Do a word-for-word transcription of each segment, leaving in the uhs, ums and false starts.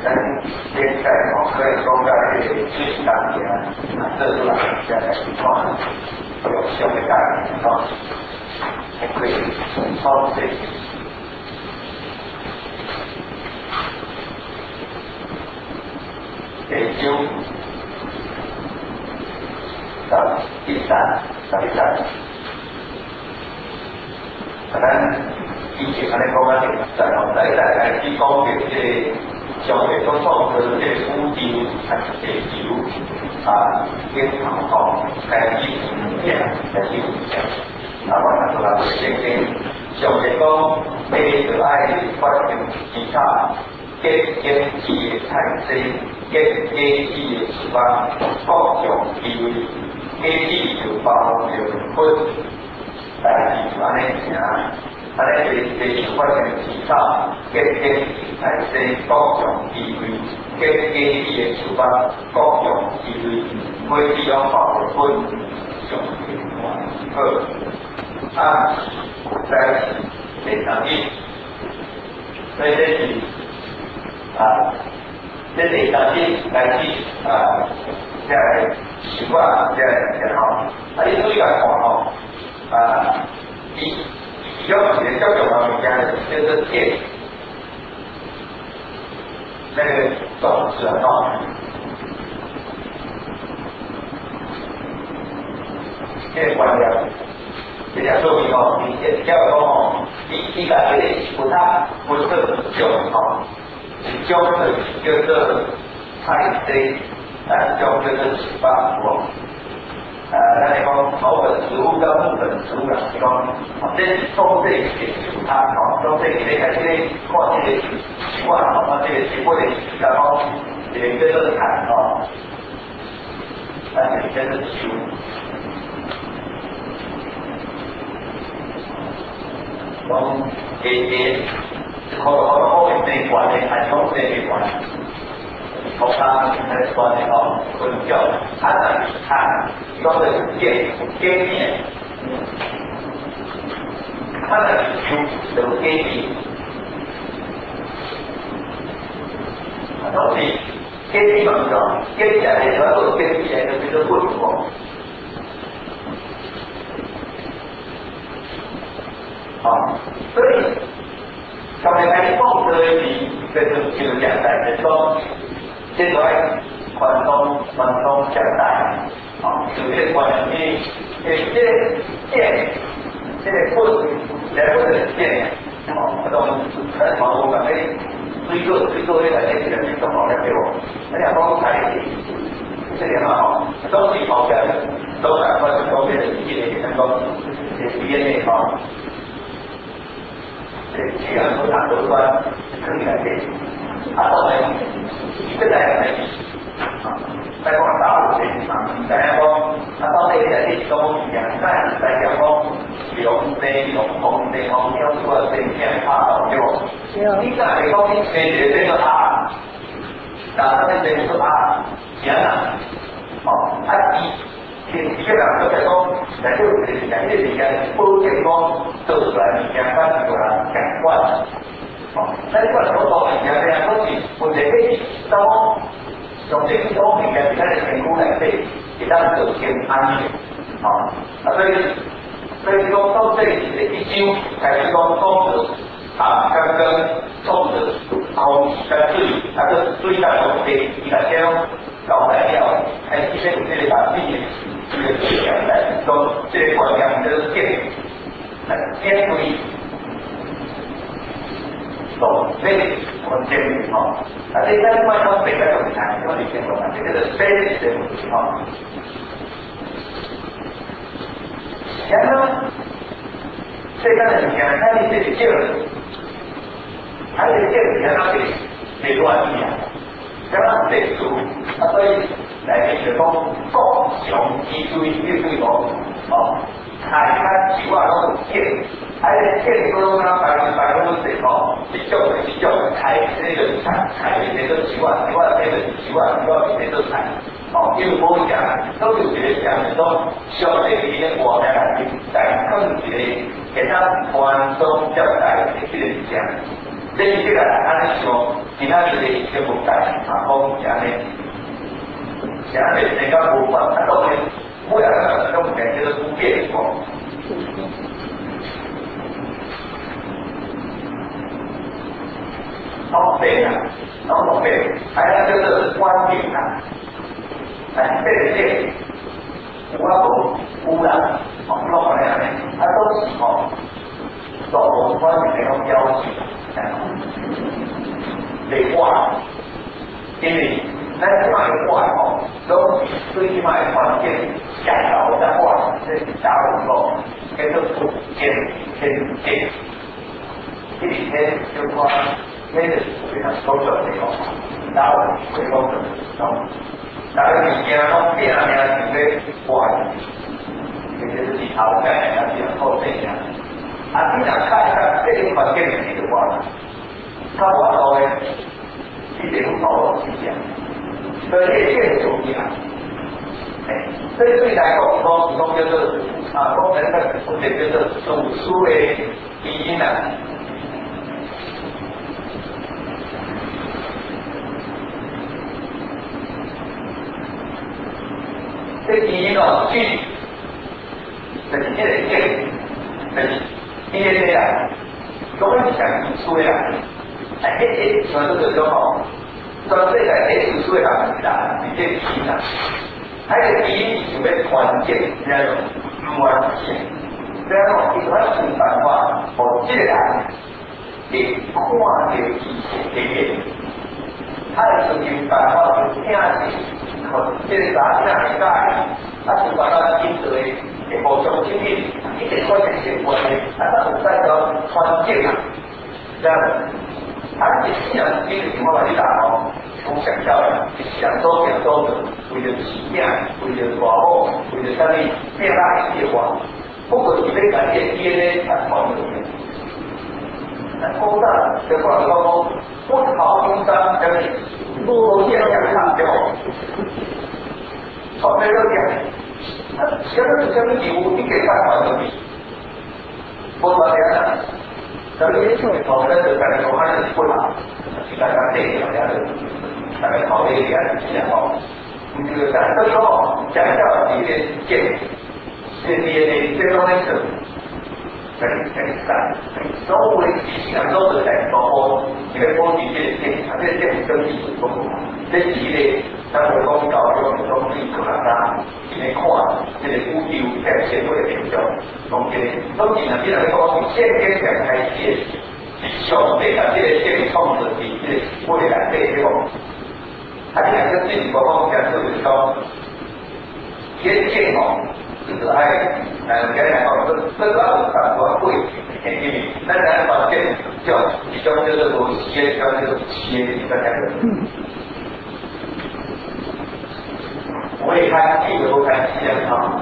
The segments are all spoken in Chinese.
咱现在哦可以讲在这个最当前啊，做出来现在情况有效的概念哦，还可以操这个。第九、十、第三、十一三，可能以前可能讲啊，在后第一代开始讲嘅即个上面所创造嘅即个宇宙啊、地球啊、天堂哦，开始出现，开始出现。啊，我看出来是正正上面讲，你就爱发现其他。结经济的产生，结经济的出发，各种机会，经济就包括分，代志就安尼行，安尼就就发生其他结经济产生各种机会，结经济的出发，各种机会，每地方包括分，上情况好，啊，在第三点，所以这是。啊，这第三点开始啊，即个习惯，即个然后，啊，你注意来看吼，啊，伊其中一个较重要物件就是电，那个总是吼，这个观念，这条说明吼，你只要讲吼，你你甲这个不他不是用吼。叫做叫做太低，啊，叫做十八国。呃，咱嚟讲草本植物跟木本植物啦，你讲，这种这个它哦，种这个你看这个看这个习惯哦，那这个习惯的然后这个叫做产哦，那这个叫做树。讲这些。好多好多后面这一关呢，还从这一关，从他开始关的哦，分教，他的他说的见见面，他的有有见面，到底见面嘛说，见起来的时候见起来的这个不同。啊，所以。上面开始放这一题，这就就是讲在就是说，现在传统传统讲在，啊，有些关于诶这电，这个棍，来或者电，哦，那种很好，我感觉追究追究那个这个这个好像给我，那两方台这两个哦，都是好的，都在或者都变成一些能够也体验内方。既然说打核酸可以来电，啊，后来这个来啊，再讲打五针啊，大家讲啊，到底来电都两三来讲讲用这用红这红标出来这片怕到对不？你讲你讲你解决这个啊，打这个是啊，行啊，哦，啊一。其实人都在讲，来做这个时间，这个时间保证讲做出来物件，咱就人监管。哦，咱管所做物件，这样都是问题起，怎么用这种物件是咱的身躯内底，是咱做更安全。哦，啊所以所以讲到这一一周开始讲讲着啊，刚刚讲着空气跟水，啊个水在问题，伊来讲搞材料，开始这这个把自己。这个思想来说，这个观念就是建建立，懂这个我们建立哈，啊，这个另外一个北边有谈，因为你见过嘛，这个是非的问题哈。然后呢，这个呢，你看看你这里建了，还有建立在那里没乱讲，刚刚这书，啊，所以。来就是讲各种机会，比如讲哦，大家习惯拢有见，啊，这见说他百分百分之哦，这种这种开这个开开这个习惯，习惯这个习惯，习惯这个菜，哦，因为我讲都有一个讲的说，消费里面我们来在更一个给他观众交代的这个讲，这是这个安尼说。 其他一个节目改啊，讲是安尼，是安尼比较无法，啊当然每个人都唔叫做普遍个。好对啊，好对，还有就是观点啊，哎，这个这我无污染，哦，不好咧，啊都是哦，做无观点那种要求，得话，因为咱卖话哦，都对卖环境下导的话，这假如说叫做不见天见，这几天就说。那个非常高准的哦，然后回高准哦，大家物件拢变啊变啊，就要换，其实是头家人家比较好这样。啊，你若看看这个环境里的话，它外头的一点不好是这样，所以这个就一样。哎，所以对来讲说，其中就是啊，工人的或者就是主书的原因啊。这第一个距离，就是这个距离，就是第二个啊，如果你想输的啊，哎哎哎，像这个叫吼，说这个哎输的人啦，你这题啦，还有第一就要关键那种关键，这样吼，你要想办法，让这个人会看到以前的面，他的想办法就听见。这个啥子啊？解，啊，是把它经过的某种经历，一点关键性关系，啊，它存在着关键啊，这样，啊，你既然这个情况来讲哦，从想象的，想说想说的，为了起命，为了大好，为了啥物变大一些话，不过是要改变 D N A 产传的。工商就过来讲，不好工商跟不见两场对不？传媒都讲，那现在是什么义务？你给办法就比，不传媒啊，所以我们是在说还是不好，大家这个大家的大概考虑一下然后，你这个在这时候讲到一些建这些这方面是。很很散，所谓想说的在包括这个波及这个电，它这个电跟历史不同，这系列它会讲到用这种历史啊，它一个看这个古旧在社会的研究，从这个拢是呢，比如讲现阶段开始，上面啊这个这个创作是这个未来这个，啊，你看这自己包括讲就是说，先见哦。就是爱，呃，给人讲，这这个很多贵，因为咱咱发现叫一种叫做企业，叫做企业一个那个，我也看这个都看企业啊。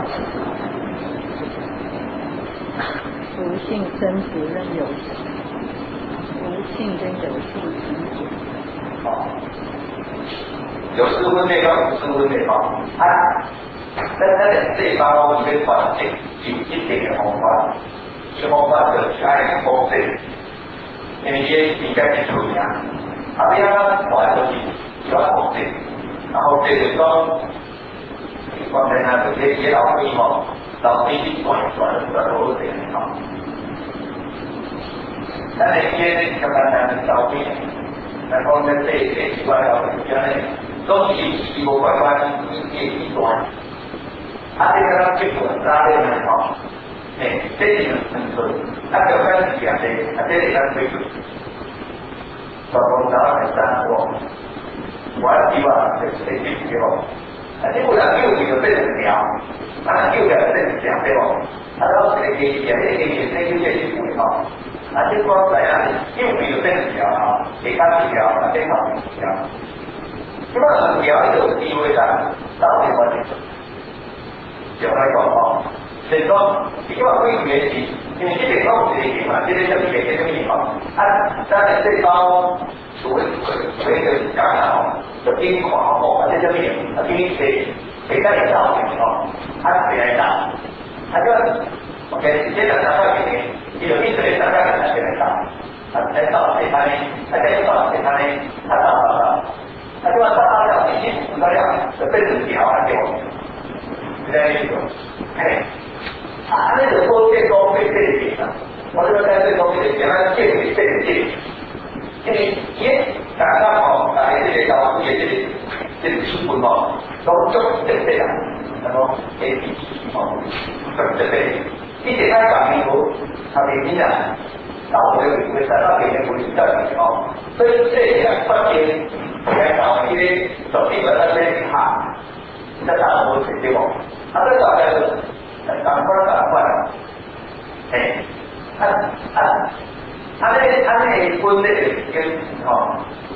无性生殖跟有无性跟有性生殖。 好，有失婚那方，无失婚那方，啊。但在这一方里面环境有一定的方法，这方法就是爱公正，因为这应该是出名，啊，你啊，玩就是要公正，然后这个说，刚才那个这些老师吼，老师去管管管都是这样哈，但是这个单单的照片，然后在这这几块老师讲的，都是一个乖乖一一一端。啊，这个咱结果哪里能好？哎，这是很错。啊，就咱是讲的，啊，这是咱推出。全部找来三个，我希望就是这几个。啊，这不然救就变成苗，啊，救就变成苗对不？啊，然后这个给讲这个给这个这是为哈。啊，这光怎样？救就变成苗啊，给他苗，啊，变成苗。那么苗有地位的，到底关键？就来讲哦，所以说，你讲归原型，因为这个讲是一个嘛，这个叫一个这个地方，啊，当然这方所谓所谓的讲哦，就经跨哦，这叫咩？啊，经是谁在领导哦，啊，谁来打？啊，就 OK， 这个大概给你，你有意思的大概给他谁来打？啊，来到谁他呢？啊，再到谁他呢？啊， 因因大家吼，大家这个老师的这个这个新闻吼，都足特别啦，然后 A P P 吼，足特别。你这太讲清楚，他明明啊，到我有会在那边会到的哦，所以这两方面来搞一些手机的那些卡，在大陆水对不？他这搞的是赶快赶快，哎，啊啊，他那他那分这个跟哦。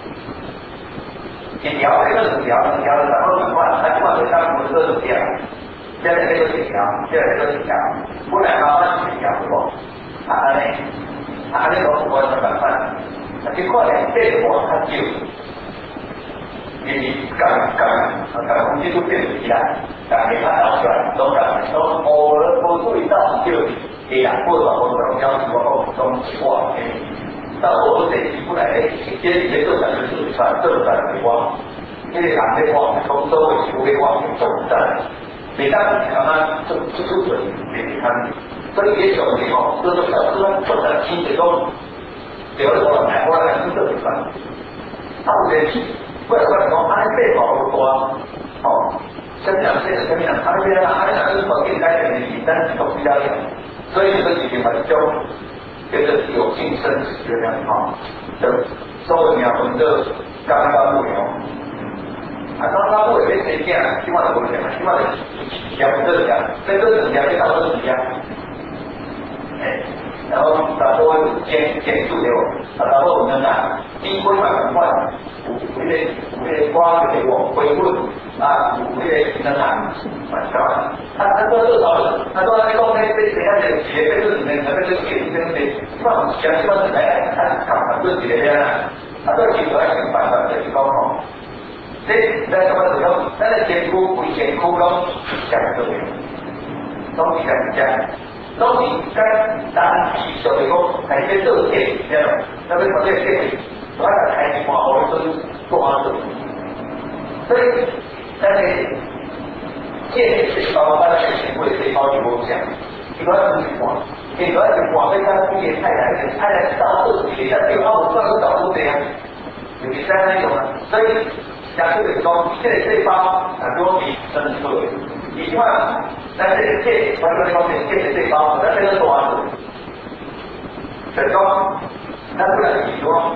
一条这个是条，一条是三百万，他起码是三五十个条，现在这个是条，现在这个是条，本来麻烦是条是不？啊安尼，啊安尼都是我三百万，这可能这我较少，因为刚刚啊刚公司都变起来，但是他导出来都讲都偶尔都注意到就一两个吧，我们要求我都哇诶。到我这起不来，诶，这这个才是自传，这才是我，因为人的话，从周围不会往总站，每当他们就就就准给他们，所以也有时候这个小哥不能听得懂，有的时候买过来是这种的，他不得去，或者说说他的背包不多，哦，生长这个生长，他那边他那个是保健单元的，但是都比较少，所以这个事情很重。跟着有性生死的两套的收鸟们的刚刚不牛，啊，刚刚不也被谁讲？起码我讲，起码的讲这讲，在这种讲就到这几样，哎，然后打多减减速流，啊，打多我们讲低规嘛很快，有有些有些光给我回问啊，有些能啊，蛮高的。他他说这少，他说那个被被谁家的企业被这里面才被这个企业跟谁，放想希望是来看看看自己的呀，他这个企业来想办法来去搞好。这在什么时候？咱的艰苦为艰苦咯，讲这个，拢是讲讲，拢是讲当时小的讲，还是做事，对吧？那边做这事，我来开始话，我是做啊做，所以但是。建立这包，当然是为这包去梦想。一个是情况，一个是我们家今年太太的，太太到这里，他就澳洲是找不这样，有第三那种啊，所以讲这个说，现在这包很多比真的错，一句话，但是建完了以后，建的这包，那这个多少？这个，那不然你说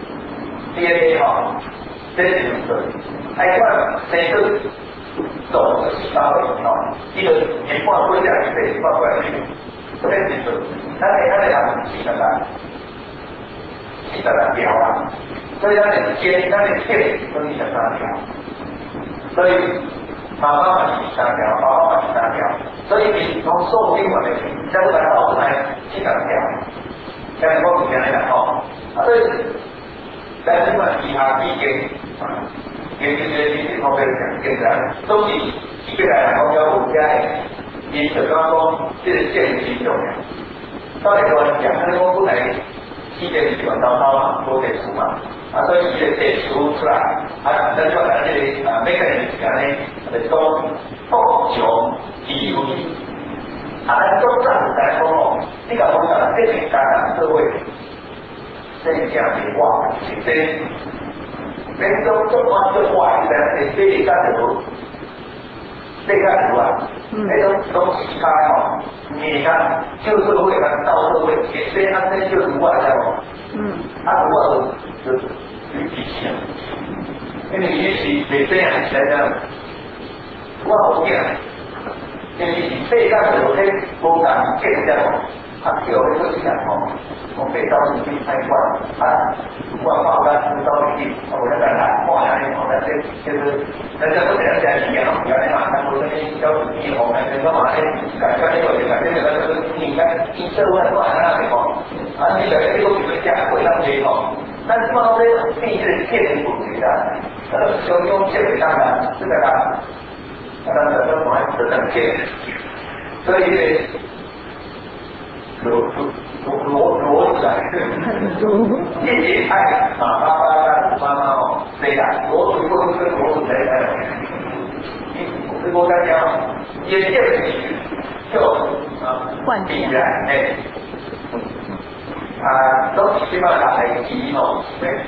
D N A 哈，这是什么？哎，看这个。走的是八位啊，一个年报过来一倍，报过来一倍，这边就是，他给他的两几个单，几个单标啊，所以他的接他的线都是三条，所以妈妈嘛是三条，爸爸嘛是三条，所以你从受精完的，再不来导出来是两条，现在我们讲来讲哦，所以在这个其他意见啊。因为这些历史方面讲，现在都是一个来讲，我们家因此刚刚这是建立新种的。到底说讲，他说不能一点喜欢叨叨嘛，多点书嘛，啊，所以一点点书出来，啊，那就来这里啊，每个人讲呢，来说不穷体无力，啊，那中上来说哦，这个我讲这里感染社会，这样的话，这。每种种花种花，一般是这干流，这干流啊，那种东西开哦，你看旧社会跟到社会，这样那就是外交，嗯，他如果是是有脾气，因为也许你这样来讲，我不讲，因为这干流嘿，我讲这个叫。他有一个讲哦，我被招进去参观啊，我报单是招进去，我在那看，哇，那里我在这就是人家都这样讲一样，原来嘛，他说那些招进去我们那个嘛呢，感觉那个感觉那个就是你看你社会多少那里哦，啊，你感觉这个比如讲会让谁哦，但是嘛，这毕竟是骗人不绝的，呃，用用骗人当然是的啦，当然这个我还是很骗，所以。罗罗罗罗子来，谢谢爱啊，八八八八八哦，对呀，罗子不是罗子来的，你是我大家也见就啊，必然哎，啊，都起码打来一哦，对。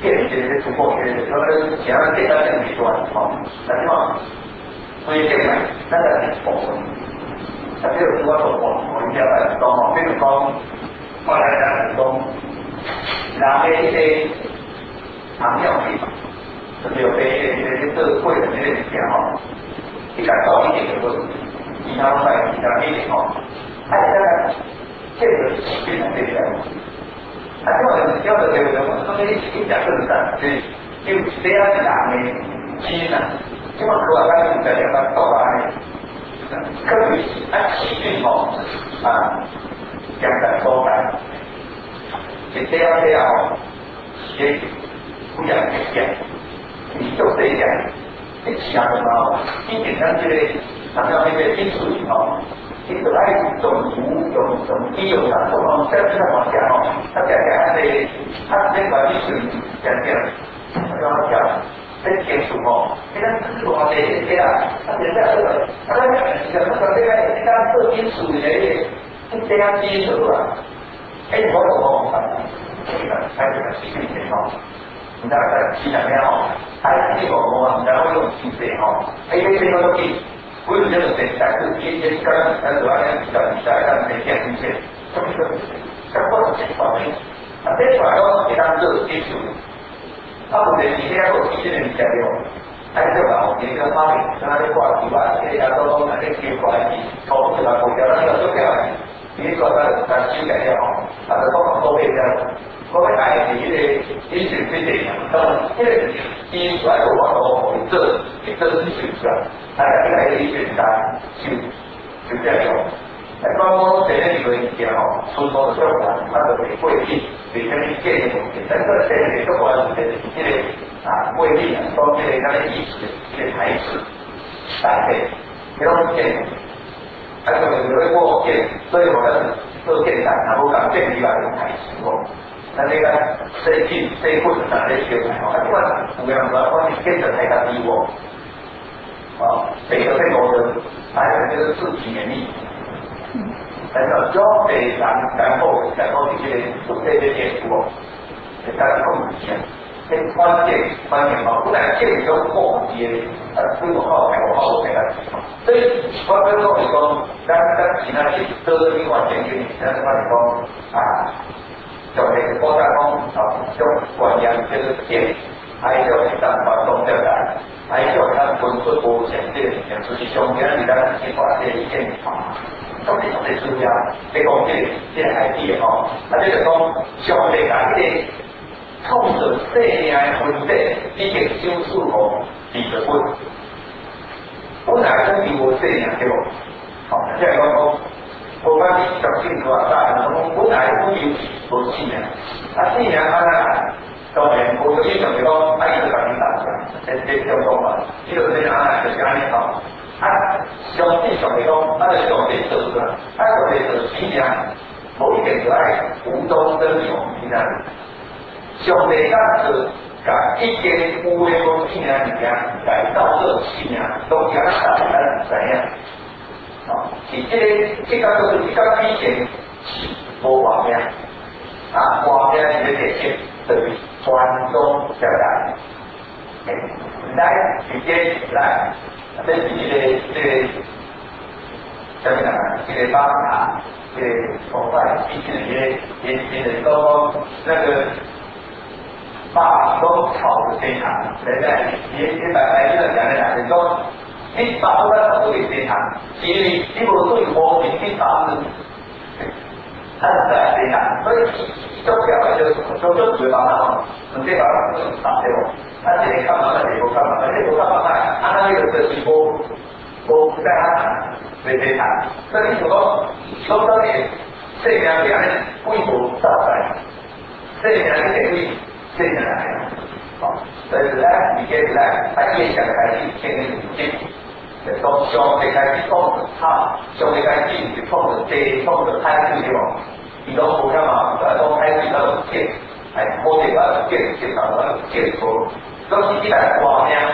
建一些突破，一些可能其他建到建几段哦，但是嘛，所以建嘛，那个是错误。啊，这个是我做过，我一定要来讲哦，比如讲，我来讲讲，拿的一些糖尿病，就是有些一些社会的那些事情哦，你感到一点的问题，其他在其他一点哦，哎，这个这个病人这个。啊，即我哋叫做叫做我所以一讲就是啥，就是就这样人的基啊，即我佢話緊就兩個多啊，科學啊細菌吼啊，兩個多啊，是這樣這樣吼，也不樣嘅樣，你做這樣，你想嘛，一點上這個，咱們那個技術吼。你就愛種族用種基用啥，我講這這麼講哦，他講講他的他那個歷史講講，我講講這技術哦，你看這個話這些啊，他現在這個，他講講這個這個你看這金屬的是這樣基礎啊，哎，我我我講，這個還有個細菌點哦，你知道在西南邊哦，還有這個我們然後用細菌哦，哎，這些都是。我有这种现象，就是天天刚刚才主要呢比较比赛，刚才见一些，这个相关的情况，啊，这出来都给他们做基础，啊，我们今天我今天比较用，还有吧，我今天发明跟他们挂题吧，这家都都那个结果来，从这个股票那个股票，你说他他修改掉，他的方法都变掉。我们爱你的医学这些，那么这个医出来的话，我们这这是学出来，大家来的医学家就就这样用。来，刚刚前面几个以前哦，出头的效果，它的玫瑰力，比跟你建议东西，但是前面这个是这个啊瑰丽啊，都这个它的意识、这个材质、搭配，这种建议，还有有的过建，所以我们做建材，然后讲建立来用材质哦。那那个最近这一步子哪些学派哦？另外，我们说关于建设太大低我，啊，这个这个还有这个自体免疫，但是交给然然后然后这些做这些研究哦，给大家控制一下。这关键关键嘛，不然建设后接呃规模好，规模好我给他所以我跟各位说，咱咱其他去都是另外解决，但是我你说啊。就係國家講啊，將還人嘅建，喺就當發動掉來，喺就佢本身無前啲，就是上邊而家啲話啲意見啊，咁你同你注意啊，你講啲即係 I T 吼，啊即係講上邊嗰啲創造細命嘅問題，已經少數吼二十分，本來都係無細命嘅喎，好，即係講講。我把你小心多大？从本来不有无信仰，啊信仰安那当然，我有印象就讲，啊伊就甲你打出来，这这叫讲嘛，伊就这样啊，就是安尼吼。啊，上帝上嚟讲，啊就上帝做出来，啊上帝做信仰，无一定就爱无中生有，你看，上帝敢做，甲一件有诶讲信仰物件，改造做信仰，都叫咱大家知影。啊，而这个这个就是比较以前无画面，啊，画面是这些就是传宗接代，哎，来直接来，这是这个这个叫什么？这个巴塔，这个国外以前的些年轻人都说那个把都炒的非常，现在也也摆来这个讲的讲的说。你把握在手里非常，因为你无对我你去打字，他是在非常，所以都表来就就就嘴巴嘛，你这把打对不？他这里干嘛？那里不干嘛？那里不干嘛？他那个是直播，我不在他没非常，所以你说说到底，这两两人规模大在，这两个点位，这两个。所以咧，而且咧，喺現場係傾嘅唔知，就當上帝係幫助他，上帝係支持幫助借幫助開始嘅喎。如果冇㗎嘛，就係當開始嗰度借，係我哋嗰度借接受嗰度借過，咁呢啲係話咩？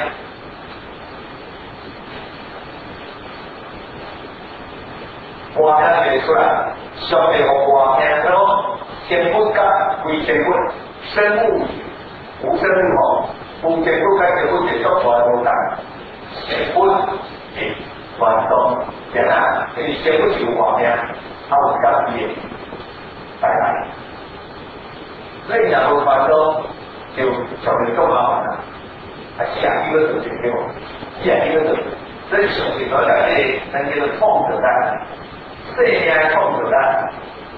話咩寫出來？上帝個話咩咯？天本甲歸天本，生物無生。 有结果甲结果结束出来无同，成本是传统，然啊，因为成本是有画面，啊有家己的带来，所以若无传统，就上面更麻烦啦，啊下一个事情对无？下一个事情，所以上面所讲的咱叫做创者单，细命创者单。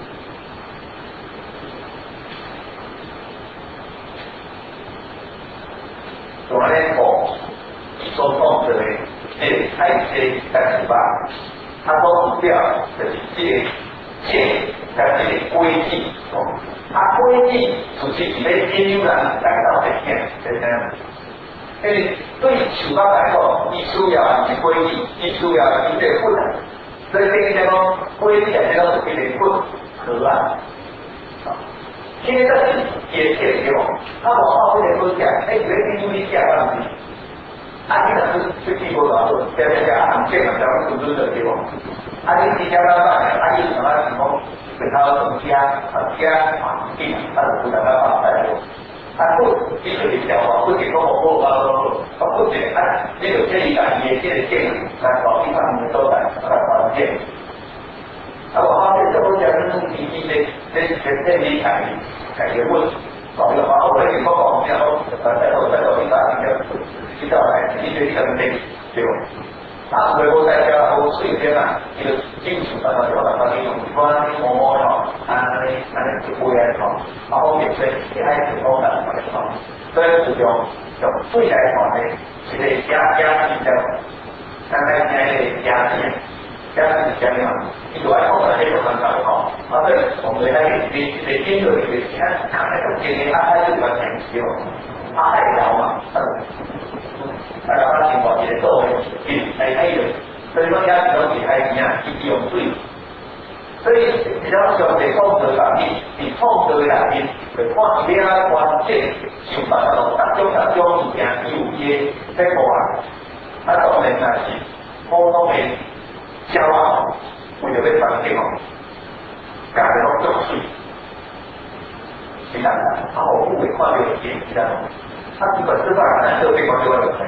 从安尼讲，伊所讲的这个爱车甲是吧？它所代表就是这个剑甲这个规矩哦。啊，规矩就是是要引诱人来到实现，是这样。因为对树高来讲，伊需要是规矩，伊需要是这个棍，所以等于讲规矩也叫做一个棍壳啊。现在是也解对无？啊，外口迄个好食，哎，你你你食啊？啊，你若是去去过偌多，食食食，啊，这个条准准的对无？啊，你你食老板，啊，你什么是讲对头东西啊，啊，食啊，紧，啊，就不能够放在无。啊，不，你就是消化，不是讲好好啊，啊，不是啊，你就建议家己的这个建议来搞地方的所在，来发现。啊，我发现这种讲是你你的这这这理解解决问题，搞一个好，我跟你说搞，然后呃再到再到第三个去到来，你这一个对对吧？啊，所以我在家我睡天啊，这个金属的那个那个用关摸摸哈，啊那那就不会哈，然后也是也还是高的哈，所以是用用最来讲呢，是个加加比较，大概现在加减。加是加嘛，你如果讲到这个很难吼，啊对，我们来你你听着你你看看那种经验，他他就完全是用，他还聊嘛，嗯，大家把情况也做为是哎哎的，所以说加是讲是哎呀，是用水，所以比较上是创造内面，是创造内面，就看你啊关键想办法弄各种各种物件有些在过来，啊当然那是普通的。骄傲，为了要传承哦，搞得拢足水，是当然，啊，我不会看到有电视啊，他基本知道咱这边光就有钱，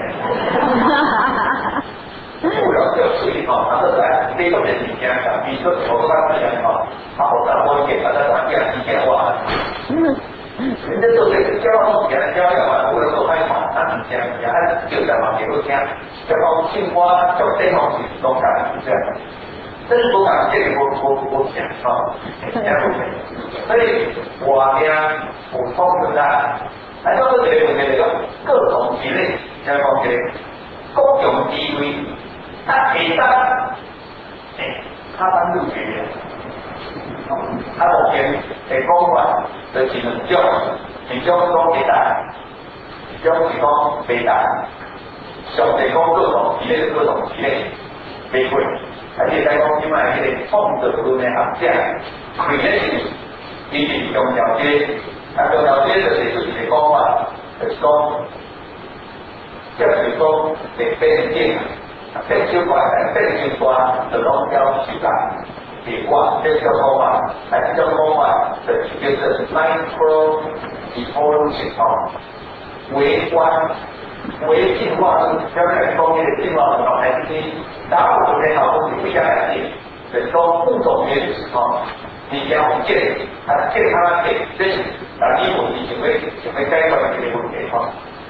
不了这水哦，他这来这种人物件啊，比如说我刚才讲哦，啊，我在我给他在哪边几千万，人家做这个骄傲，给他骄傲啊，不能说太满，他几千，人家就在往给我听。就讲青蛙就这种是都讲这样，这是都讲这个我我我讲啊，所以我呢补充的啦，来到这里我们这个各种体类，像讲这个公共地位，它其他诶，它帮助别人，它目前的讲法就是两种，一种讲北大，一种是讲北大。上帝讲各种体类各种体类玫瑰，而且在讲即卖迄个创造论的学者 creation， 伊是强调这，啊强调这就是自己的讲法，就是讲，就是讲会变变，变小怪，变小怪就拢要时间。结果这种讲法，啊这种讲法就是叫做 micro evolution 哦，微观。为进化论，要来说这个进化论还是大部分的好东西不相来的，就是说物种原始哦，你讲建啊建它给这是打基础，你就会就会改观这个问题哈。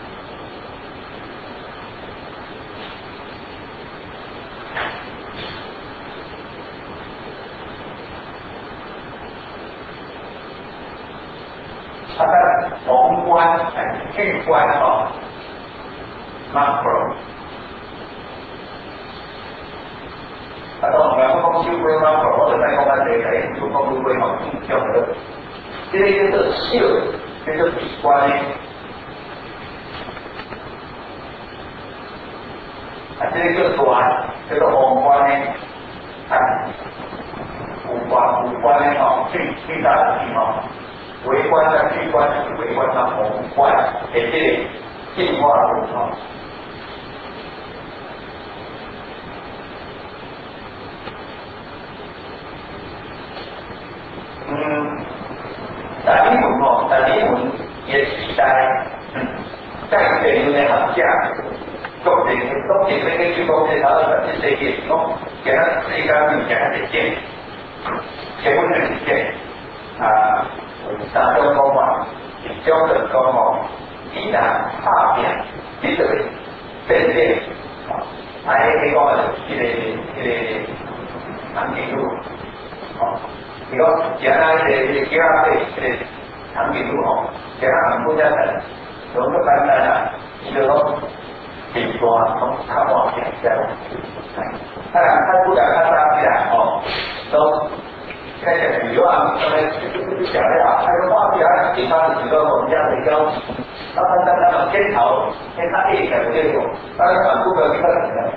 它的宏观哎巨观哦。macro， 啊，當我哋講講 super macro， 我哋再講翻這個，就講到規模叫做，這個叫做小，叫做微觀呢，啊，這個叫大，叫做宏觀呢，啊，宏觀宏觀呢，哦，最最大的地方，微觀啊，巨觀是微觀啊，宏觀係這個進化論哦。嗯，达尔文哦，达尔文也期待，嗯， 在地的行家，各地各地那个去讲这他的这些嘢，讲其他世界面其他的见，结婚的见啊，大众讲话，标准讲话，以南下边，你这个变变啊，还可以讲的，这个这个长颈鹿，啊，你讲其他的这个其他的这个长颈鹿哦，其他很多家的。有个单单啊，一个都顶多从看望点这样，当然他不敢看大自然哦，都那个旅游啊，刚才讲的啊，他说大自然其他的几个我们家的交集，他他他那种天朝，天他地的这种，当然很不可一个人的，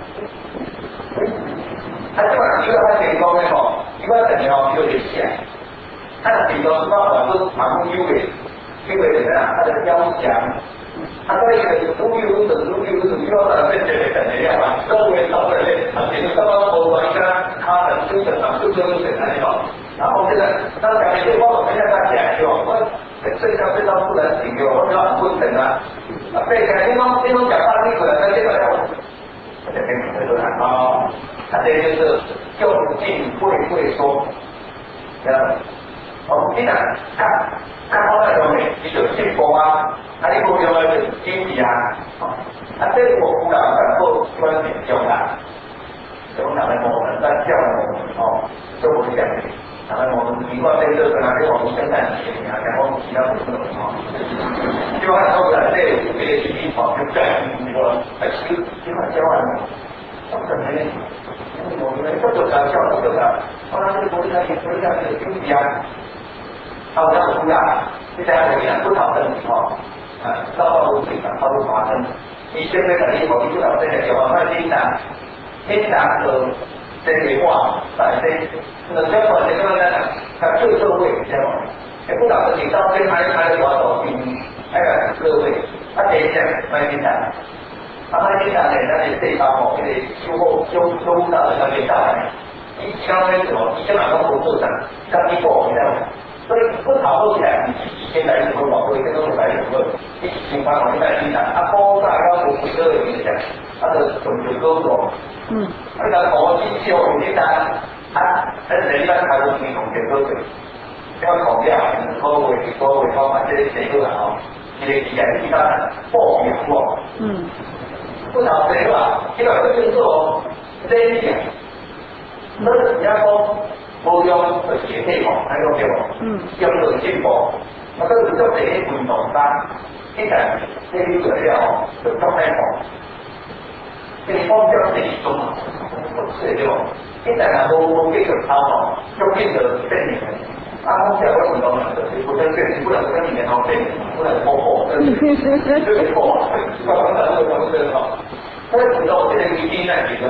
他基本上一个他顶多那种一个人哦有点像，他的顶多是办法是盲目优美。因为怎么样？它的雕像，它在一个如比如此如比如此标的这些等一样嘛，周围找的人，而且是刚刚投完一个他的精神上就就是很难搞。然后现在他讲的这话，我现在他讲就我这项这张不能停的，我要很不等啊。啊，对，讲这种这种讲话例子，那这个要，这个跟你说啊，他这就是就近会会说，这样。哦，你看看。看好那种呢，你就进步啊，啊，你不用来就经济啊，啊，这个我不敢敢做观点教啦，有哪来我们在教我们哦，就我讲的，哪来我们习惯在这个哪里我们现在你啊，然后其他不是哦，就按照的这个这个地方就这样你说，哎，就就按教完了，不可能的，我们这就讲教这个的，后来这个国家也国家这个经济啊。他们要出来，现在我讲不讨论哦，啊，到到都非常超出发生。你现在的你我不讨论的，有办法经常经常的这些话，反正能够把这个呢，他对社会比较，也不导致你到跟他他的多少嗯，那个社会，他等一下卖经常，他卖经常呢，那些这方哦，这个修后修修到的那边下来，你相当于什么？你先把工作做上，让你过这样。所以不讨论起来，现在什么网络，这都是来什么？你情况我现在经常，他高大要求几个影响，他的手指胳膊，嗯，那个头机器我经常，他但是一般还是你同学都对，要考虑啊，各位各位方法这些谁都好，这些起来其他报名过，嗯，不少谁吧，这个就是说这一点，那人家说。无用就写配方，还有对无？嗯。用就进步，我都是做这些运动单，其实这些材料就做配方，这方叫这种啊，不是对无？其实啊，无无继续操哦，就变得变你们。啊，我讲我运动了，就是不能变，不能跟你们好变，不能破破，就是破，不然那个东西哦。所以运动这个一定在你的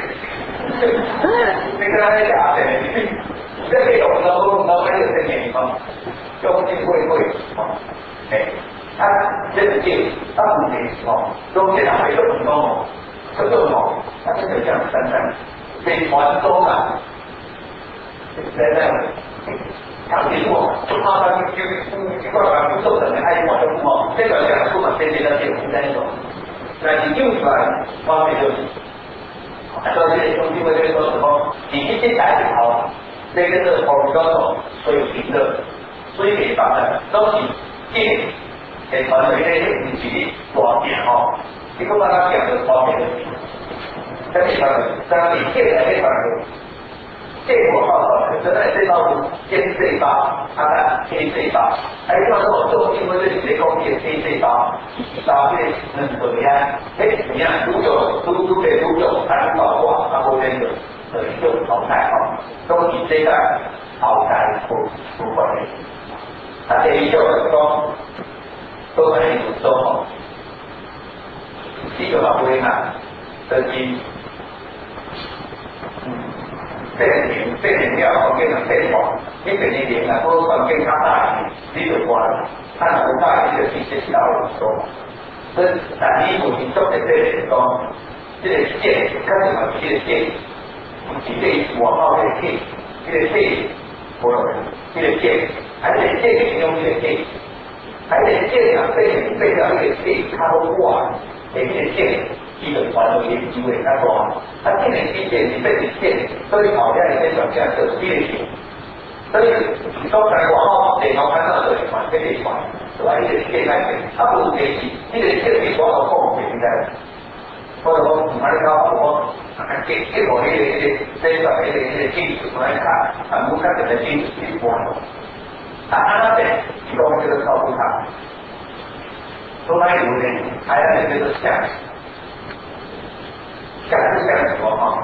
你跟他讲的，这个有的不能还有这个地方，就会会会哦，哎，他这个界他不是哦，中间还有很多哦，这个哦，他这个叫等等，被传宗啊，等等，他结果就怕他就就一块板不做等的，还有我的不好，这个讲出嘛，这些的这种那种。那你用出来方面就是，所以这些兄弟会说什么？你一进来以后，这个是红高手水平的水平方的东西，进给团队的你举例多点哦，你不把它讲的方面的，在这方面，当你进来这方面。结果报告，真的这道路先这一包，他看 A 这一包，还有就是我做因为这里的工业 A 这一包，搭配能怎么样？哎，怎么样？如果如如给如果看到话，那后面有呃就淘汰哈，都以这个淘汰不不会，他这一就是说都很有收获，第一个不会拿的金。这年这年了后变成变化，你这一年啊，都环境较大一点，你就关，它若不大，你就直接消失多。所以，但你目前做的这个讲，这个线，看什么这个线，这个外贸这个线，这个线，不，这个线，还是这个用这个线， 还得建啊，被被了那个被靠挂，诶，那个建，基本传统研究的较大，啊，建的基建是被建，所以后边的专家做这个，所以刚才我吼，电脑看到这个传，这个传，是吧？这个建来建，啊，问题是，这个建是我有讲明的。或者说，唔係講我結結果呢個呢個呢個呢個呢個技術來看，啊，唔看這個技術是不好。啊，安那提供這個照顧他，從哪裡來呢？還有呢個像，像是像什麼哈？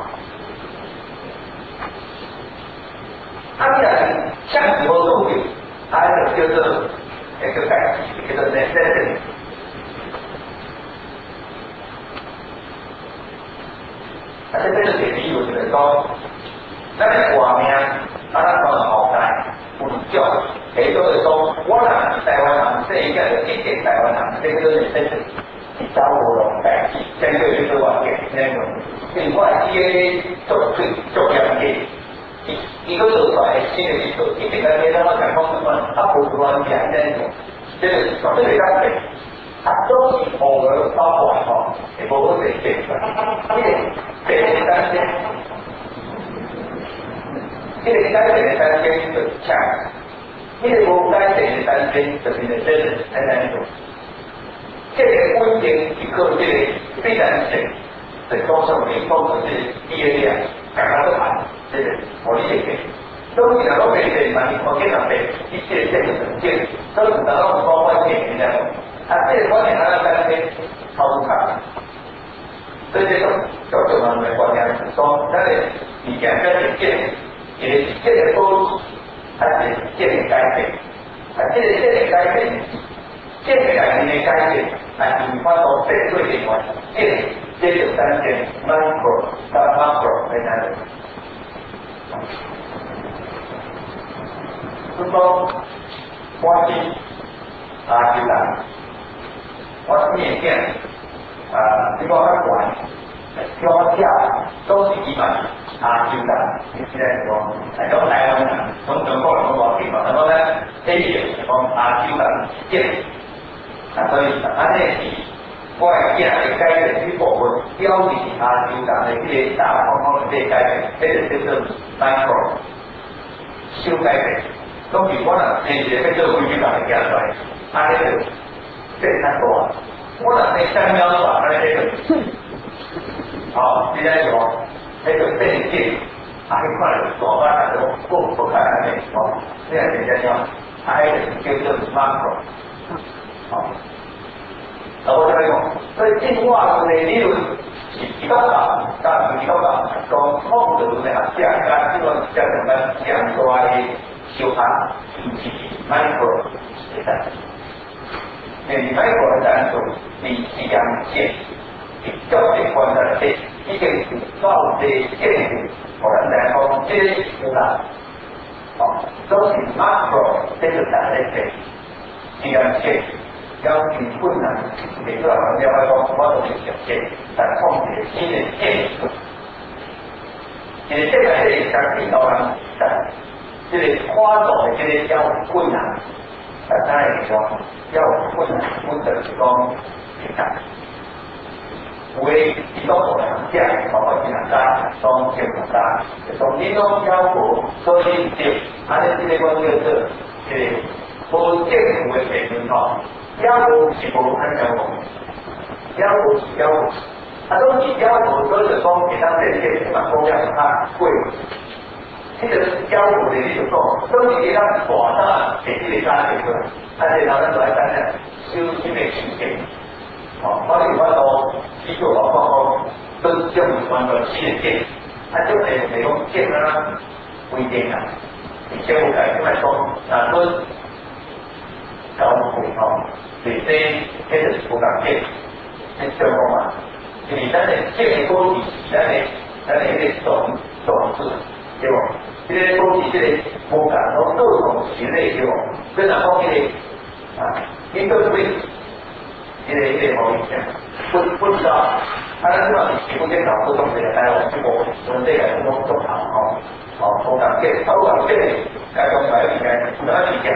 啊，既然像什麼東西，還有就是一個概念，一個 necessity。啊，这这个解题有就是讲，咱的画面，啊，咱讲后代有少，也就是说，我若是台湾人，这一个就一个台湾人，这个就是真是找无龙代，相对于说话嘅那种，因为我係知嘅做最做樣嘅，伊個做出來新嘅技術，一定係俾咱我講講什麼，啊，無亂講那種，這個這個單位。啊，都是偶爾包括吼，也無好實現。呢個這個單間，呢個單間嘅單間就強，呢個無單間嘅單間就變得真係很難做。這個關鍵一個這個非常性，在高上面或者是第二量，剛剛都談，這個我理解。都是能夠面對嘛，你空間上面一切這個整件，都是能夠包括一點的。啊，这个观念咱咱先超不看，所以这种叫做咱们的观念，说咱的以前跟的建，也建的都还是建的改变，啊，这个建的改变，建的改变的改变，啊，你发到这个里面，建这就三件 micro 到 macro 在哪里？就说关系啊，就讲。我面见啊，呢個一環叫價都是以問啊叫價，你知咧講係咁台灣人，從中國人嗰個地方，咁咧 A 嘅講啊叫價見啊，所以啊呢是我係見係改變呢部分標記啊叫價嘅呢個大方方嘅改變，呢個叫做 micro 小改變。咁如果呢平時喺做規矩上嚟講出嚟，啊呢個這太多，我若係三秒耍喺呢個，好，現在講呢個變件，啊，佢可能左邊係都不不看喺呢個，呢個人家講，啊，呢個叫做 macro， 好，然後再講，所以進化論嘅理論是比較大，但係比較大，講控制咩啊，降壓，呢個叫什麼降衰嘅小盤，以及 micro 嘅單。誒，美國嘅單數是是兩件，比較直觀嘅係已經造嘅建築，可能嚟講這些啦，哦，都是 macro 這個單類嘅，是兩件，要挺困難，每個人要講我都是小件，但控制新嘅建築，而這個係相對到人但這個跨走嘅這個要困難。啊，當然嚟講，要困難，或者是講平淡，有嘅幾多可能講，包括平衡單、當平衡單，從呢種要求，所以就啊，呢這個講叫做誒，無政府嘅評論吼，要求是無肯要求，要求是要求，啊，總是要求，所以就講其他這些起碼公量較貴。呢個要求嘅呢條講，都是讓大單嘅呢個單嚟嘅，但係嗱，咱就係單咧，少啲嘅時間，哦，我哋講到呢個講講都用關個時間，啊，即係嚟講見啦，唔見啊，而且我解因為講嗱都搞唔好，所以其實是不敢見，你知道嘛？你咱哋見嘅高啲，咱哋咱哋呢個種種子。對吧？這個東西，這個無感到各種形類，對吧？跟哪方面啊？因對對，這個這個好影響，不不知道，他那地方你不見搞不懂這個，但係我我我們這個都都好哦，哦，無感覺，無感覺，該講白語言，不能理解，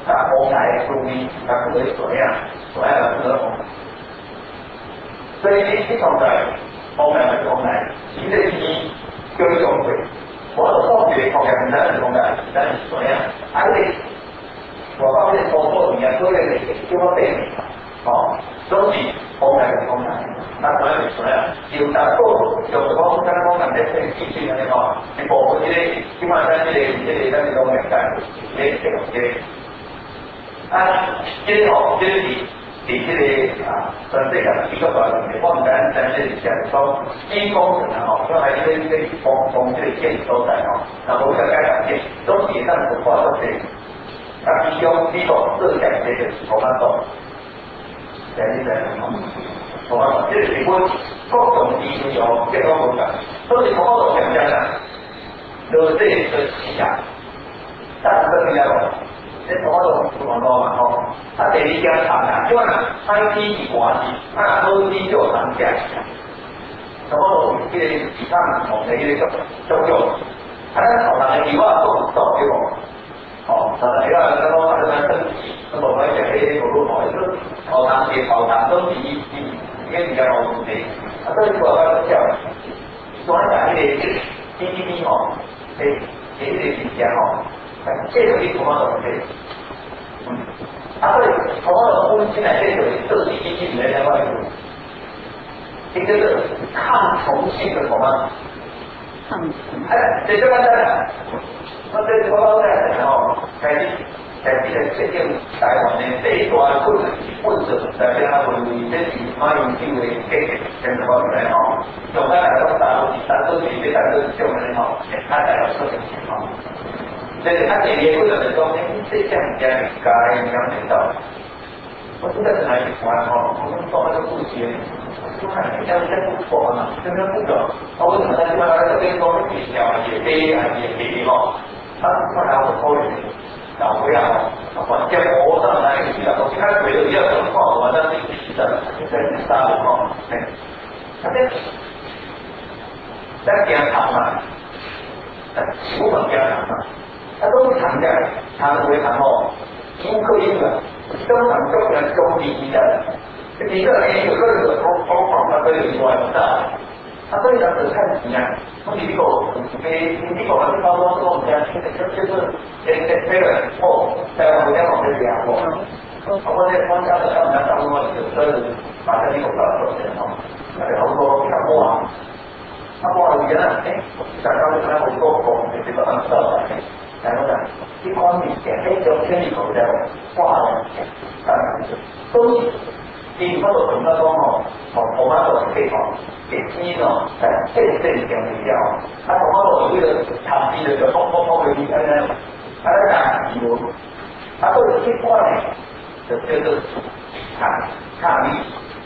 啊，红来注意，啊，不会怎样，怎样不能红。所以你你从在红来的红来，其实你有一种会，我有特别红来，但是红来，但是怎样？啊，你我发现工作里面，所以你就会被哦，总是红来的红来，那怎样怎样？有大个有什么刚刚讲的这基金的吼，你保护这个，起码在这个这个咱这种年代，这这种这。啊，这个吼，这个是是这个啊，全世界比较大的，我唔敢讲这是讲基工程啊吼，因为这个这个工工这个建所在吼，那我们该讲建，都是咱文化的这，啊，其中这个这讲这个我们讲，讲这个吼，我们讲这个是我各种技术有这个我讲，都是同我讲讲的，都这个是啊，但是这个要。这同我都同多嘛吼，啊第二家谈啊，因为呐 I T 是关系，啊 O T 就谈价，同我都这个市场同的这个足足，啊咱头谈的计划做唔做对无？哦，头谈计划咱讲啊咱登记，那无买只迄个路吼，就是头谈嘅头谈登记是应该有问题，啊所以我讲叫，所以讲迄个 P P P 吼，诶诶迄个是价吼。这个你同我怎么可以？嗯，啊对，同我我们现在这个设计机器里面另外一个，一个是抗虫性的同啊。 抗虫。 哎，这就刚才，我这我刚才讲哦，开始开始在最近台湾的第一段混混子在边啊混里，这是马英九的给跟什么来哦，用咱来讲大陆，大陆是比大陆少的吼，他来要设计吼。所以他点也为了说，哎，这项家该你要知道，我现在是来玩哈，我们做那个布鞋，就看人家人家不错嘛，真的不懂，他为什么在这边来这边说比较也黑啊也黑哦，他后来我说了，搞不要，我见我上来去了，我看鬼都要什么话，我那是的，真是杀我哈，哎，他这，咱给他谈嘛，我们给他谈嘛。他都是谈的，谈的为谈哦，顾客用的，都谈中人中低的，一个人有个人的方方法，他都有一万的，他这样子看怎样？问题这个，诶，这个还是包括说我们家就是诶诶这个哦，在我们家旁边养过，我在方家的上面当中就是把这个搞到手边哦，然后说看过啊。他过了原来，哎，想到原来我做过这个很少的。然后呢，一方面也可以用天理口的话呢，啊，都是你那个怎么说哦，哦，我们都可以哦，给鸡呢，在这这里讲一下哦，啊，我们所谓的长期的这风风风的一个呢，它在讲比如，它都是一方面的这个看看力，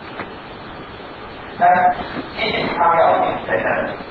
那一定它要在哪里？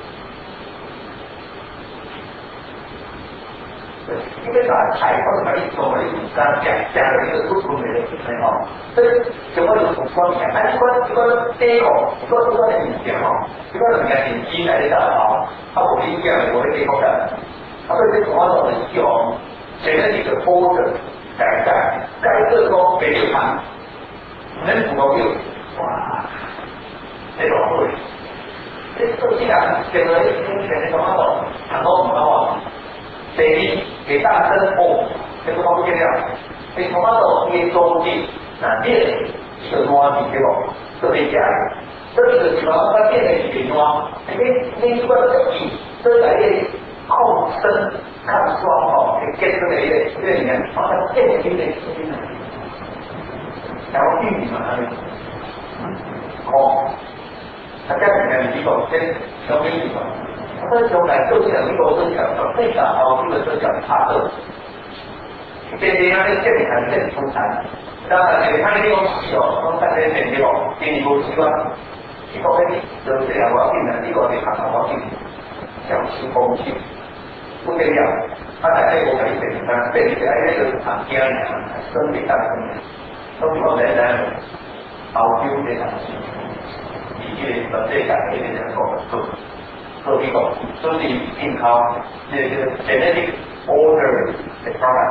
因为把财富把你作为刚讲讲的一个不同的一个哦，这什么有关系？哎，这个这个第一个，这个这个的物件哦，这个人家年纪来的大哦，他我理解我的地方的，他说这个我怎么用？前面一个波的改改改这个没有看，能符合有哇，这种会，这这既然给了一天前那个那种很多什么话。第二，给大生哦，这个方面了。你从那种一中间，那店是多几对不？这边家，这个地方它店的几多？因为那个的底，这个的控深看双哦，给这个的这里面，把它店的店的店的，然后玉米嘛那里，哦，它这里面几个先小玉米嘛。这种来就是讲一个是讲的最早哦，这个是讲差的，这边那个建材建出产，当然你看这种细哦，从三千点六，给你不习惯，一个会就是这样，我要定的，一个你看我要定，像是空气，不这样，他在这个可以变成变起来那个厂家呢，生理大生，都是我们在熬丢这东西，以及本地改变的这个做。做一个，就是健康，这个 genetic order 的 product，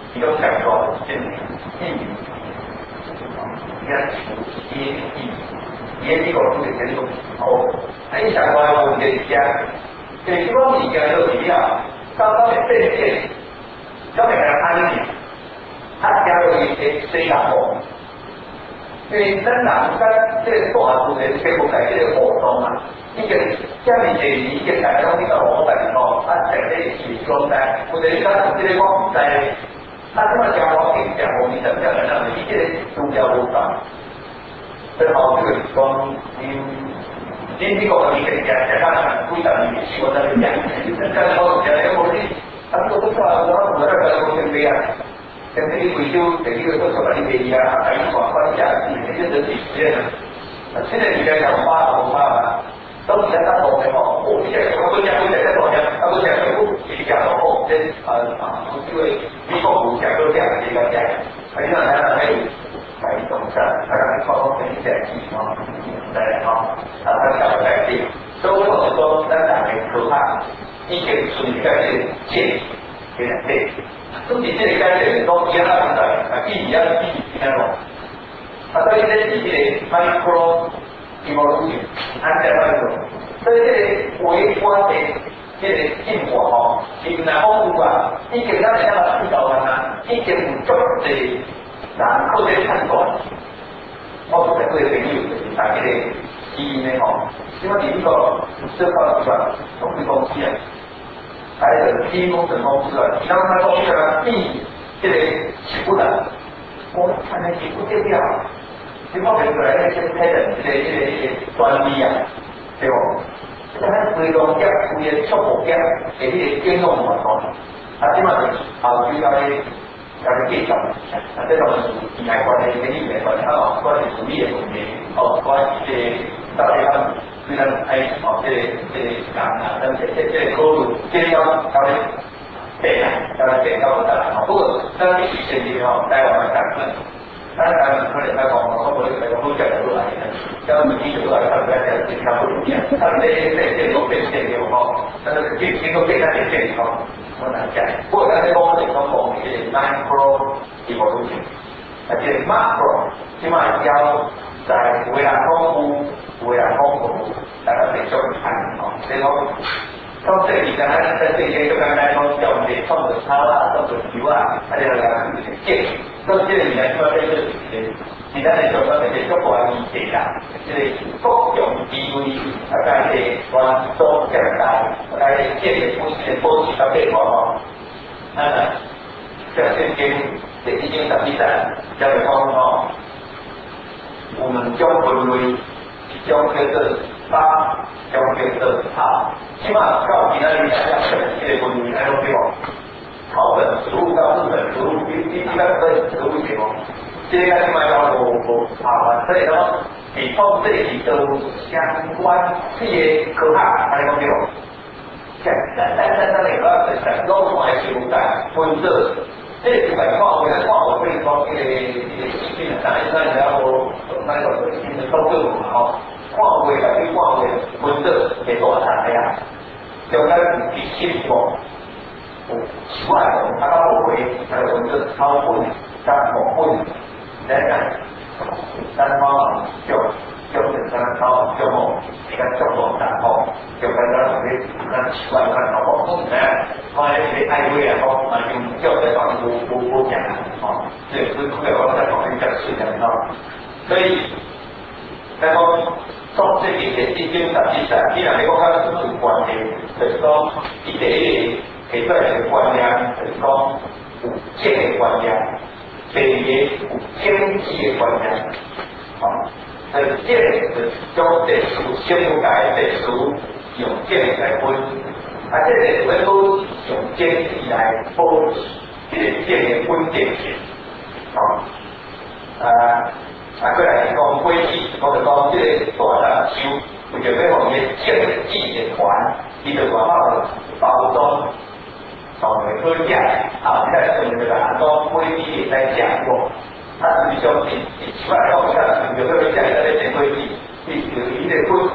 伊拢讲说真理，意义，你看伊意义，伊呢个都是真种好，啊，伊上过来问题是讲，就是讲物件做是了，到到会变现，到会来安尼，啊，加入伊个西洋风。因为咱人咱这个大部的全部在这个活动啊，已经下面这已经大家拢比较好办哦，啊，在这是状态，或者是咱有这个我唔知，啊，这么讲我跟讲我们怎么样的呢？你这个主要无法，最好这个是讲，嗯，你这个你可以讲讲看，规条你去我那里讲，但是我讲的我是，啊，我都说了，我我那个我先这样。像这个贵州，这个都说把你便宜啊，还有广泛价值，这些人体验啊，现在你在讲花红啊，都是在当红的哦。我现在我不讲，我讲在多讲，他不讲全部一讲到哦，这呃啊，因为美国股讲都讲这个讲，而且呢，还有买一种的，他让你包括跟你在一起啊，对啊，啊，他讲的改变，所以我是说，咱两个可怕，一个属于在这建有点对。总之，这个概念都一样的，啊，意义啊，意义那种。啊，所以这是这个 micro evolution， 按照那种，所以这个微观的这个进化哦，是哪方面啊？以前咱人家把知道啊，以前有足多人靠这判断。我做这个朋友就是打这个基因的吼，因为你这个这个是吧，统计公司啊。还有基因工程公司啊，然后他说这个地这个起不了，我看那起不掉掉，结果变出来那些拍的这个这个这个专利啊，对不？这个还推动业有些出口业给这个应用活动，啊，基本上后续要咧要咧介绍，啊，这种是外国的跟你外国的，啊，关于处理的问题，哦，关于这个到底他们。虽然哎哦，这个这个讲啊，但是这这个考虑，这个要要咧变啊，要咧变到不得啦。不过咱必须先去吼，台湾的讲法，咱台湾可能在讲，我不是在讲好讲出来的，要自己出来，他不要讲自己看不懂的，他这这这都变现有吼，但是这这都变在变现吼，我难讲。不过咱在讲的讲讲这个 micro evolution， 而且 macro 起码要在为人公布。为人公布，大家得做看哦。所以讲，到这里，刚才在这些就刚才讲叫我们的创作操啊、创作球啊，还有那个建，到这里来说，这是其他的说说这些中国的意见啦，就是各种地位，大概是关州这么大，大概建的不是波及到变化哦。那么，这这些这已经实际上，叫做讲哦，我们将分类。将叫做八，将叫做好，起码到其他人来讲，这个分类来讲对吧？草本植物到日本植物，一一一般分植物对吧？这个起码要我我好啊，所以说你从这里都相关这些可怕，来讲对吧？像咱咱咱咱那个是老外植物在分色。这个白话，我来话，我会说这个这个基本上，一般人家我那个新的收购嘛吼，话会来对话会分色给多大呀？就咱第七个，十万种，它到后回还有分色超分、加模分，来讲，三方啊，就就是三方就模，你看就模然后就跟咱我们那十万块好不好？呢？我哋你爱会啊，讲啊用叫在讲不不不讲啊，这是不了我在讲一件事情啊，所以，那么从这里嘅已经实际上，既然你讲它是主观的，就是讲伊第一个提出来嘅观念，就是讲有建嘅观念，第二个有经济嘅观念，啊，所以建是将特殊先不改特殊用建来分。啊，这个全部用经济来保持这个建的稳定性，啊，啊，啊，过来讲飞机，我就讲这个大单收，为着要让伊经济的团，伊就讲好包装，同埋好食，啊，现在用这个安装飞机来讲过，啊，实际上是是出来讲下，有个人讲在这飞机，是有伊的分。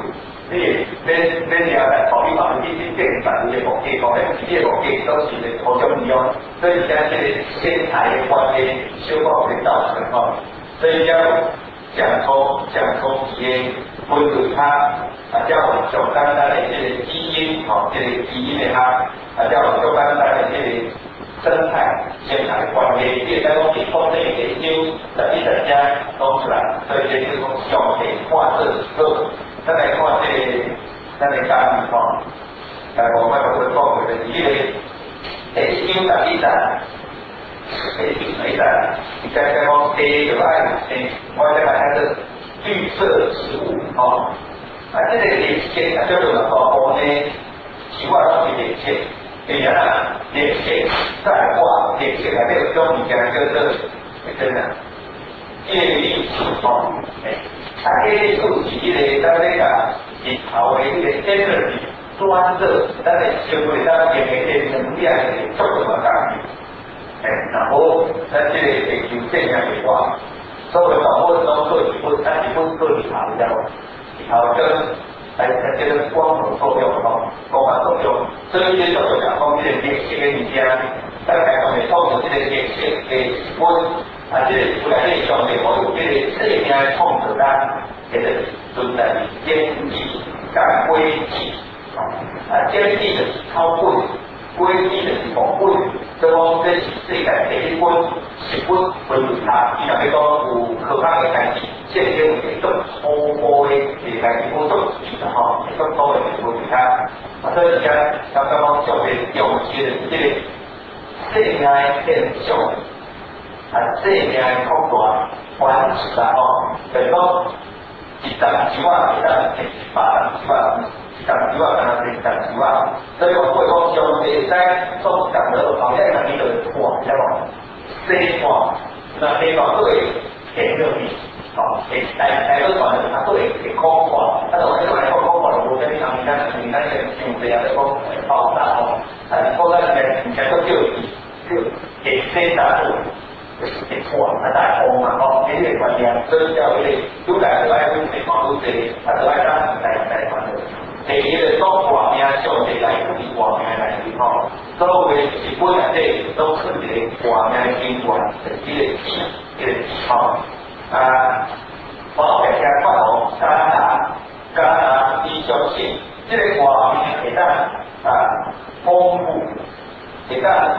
你你你了解考虑法律你你定法律的国家，讲迄自己的国家都是咧好中意哦，所以而家这个天台的关系小可会造成吼，所以要讲从讲从伊的分类它啊，叫上简单的这个基因吼，这个基因的它啊，叫上简单的这个生态天台的关系，也在讲经过这个研究，十几十家弄出来，所以这就是讲上可以看这几个。咱来看这个，咱来讲吼，来我们我们讲过就是这个，第一九十几代，第一九十代，你再再讲第就爱，诶，我再来看这绿色植物吼，啊，这个连线啊叫做什么呢？奇怪东西连线，哎呀，连线再化连线内底有种物件叫做真的叶绿素吼，诶。啊，这个就是迄个咱那个日头的迄个 energy 专热，咱的社会咱用的迄个能量的足够个降低。诶，然后咱这个地球这样的话，所以讲我拢做日本，咱日本做日头了，日头跟来来这个光合作用吼，光合作用，所以这就是讲讲这个这个物件，咱台湾的创造这个这个这温。啊，这个出来这上面，我有这个生命的创造咱，这个存在经济、甲规矩，啊，经济就是靠本，规矩就是防本，所以讲这是世界第一本是本分类它，伊若要讲有科学的代志，现今有一种初步的这代志，我做记啦吼，一种初步的分类它，啊，所以而家刚刚讲上面用这个这个世界现象。啊，生命的扩大繁殖啊吼，就是讲一丛树啊，会当生一百丛树啊，一丛树啊，敢若生一丛树啊，所以我会讲上帝会使创一丛落，后尾咱伊就换，晓无？生换，那生换都会变落去，吼，会大大多传的，它都会会空换，啊，我这来讲空换就无跟你讲，你看你看像像这样的讲会爆炸吼，啊，爆炸起唔起都叫叫会生大路。会破啊，大风嘛，吼，这个观念，所以叫迄个愈来愈爱愈地方愈济，啊，愈爱当来来传的。第二个讲画面，上帝来自画面来自吼，所有的日本内底都是一个画面的根源，一个字，一个字吼。啊，我后边听看哦，加拿大，加拿大伊相信这个画面会当啊丰富，会当。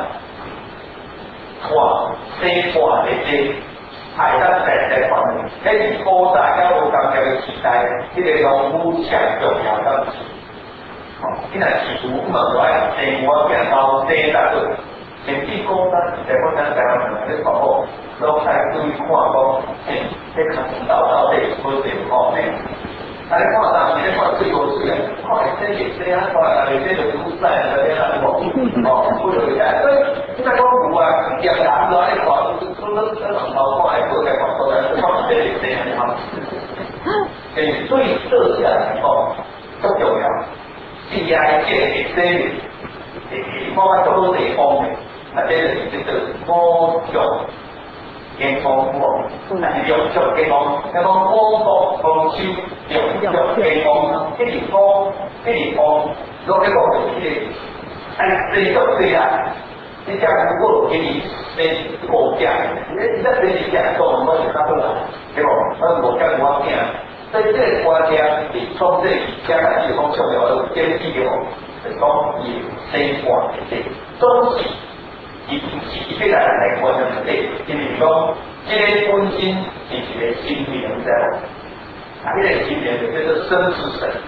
哇，生活的这海上在在传的，迄是古代甲有当时的时代，迄个农夫上重要的事。哦，你若是有嘛，就爱生活变到生达做，甚至古代在我咱台湾人咧讲好，拢来注意看讲，嘿，迄康道到底好定好呢？啊！你看当时咧看水果水啊，看会生热生啊，看啊，热生就出晒啊，那边啊，无哦，不就一下，所以你在讲牛啊，养羊的啊，你看，都都都龙头看，还不会看出来，看生热生啊，诶，所以这下来讲，足重要。第二件热生热，诶，我讲多地方的，啊，这个这个五种。健康服，但是用足健康，健康广告丰收，用足健康，一直讲，一直讲，攞一個就是，哎，你做對啦，你講如果給你你國家，你你在這裡講做什麼就看出來，對不？而我講我講，所以這個國家你從這裡將來就講重要的經濟嘅，就是講以生活嘅東西。伊伊必然来观察的，因为讲，这个本身是一个心灵在，啊，这个心灵就叫做生之神。